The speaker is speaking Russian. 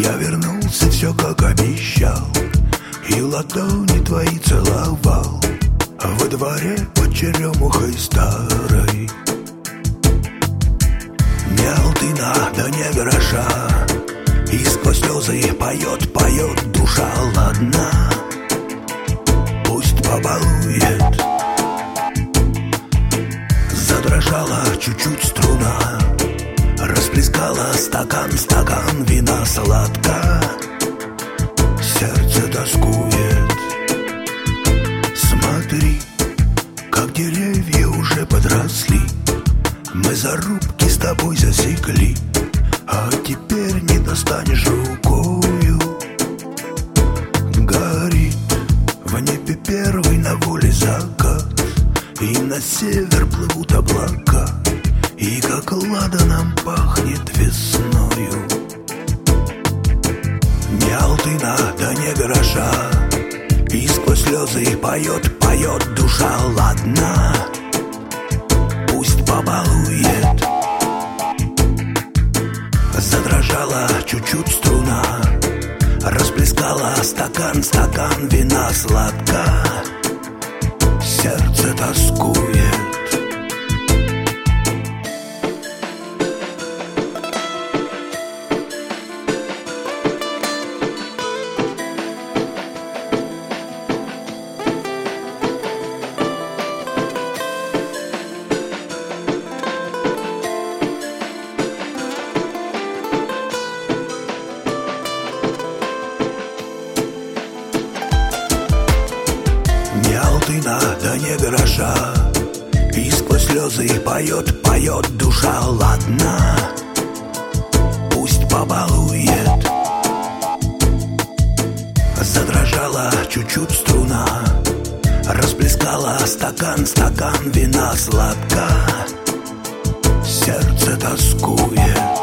Я вернулся, все как обещал, и ладони твои целовал во дворе под черемухой старой. Не алтына, да не гроша, и сквозь слезы поет, поет душа. Ладно, пусть побалует. Задрожала чуть-чуть струна, расплескала стакан, стакан вина. Сладко, сердце тоскует. Смотри, как деревья уже подросли, мы зарубки с тобой засекли, а теперь не достанешь рукою. Горит в небе первый на воле закат, и на север плывут облака, и как ладаном пахнет весною. Не алтына, да не гроша, и сквозь слезы поет, поет душа. Ладно, пусть побалует. Задрожала чуть-чуть струна, расплескала стакан, стакан вина. Сладко, сердце тоскует. Не алтына, да не гроша, и сквозь слезы поет, поет душа. Ладно, пусть побалует. Задрожала чуть-чуть струна, расплескала стакан, стакан вина. Сладко, сердце тоскует.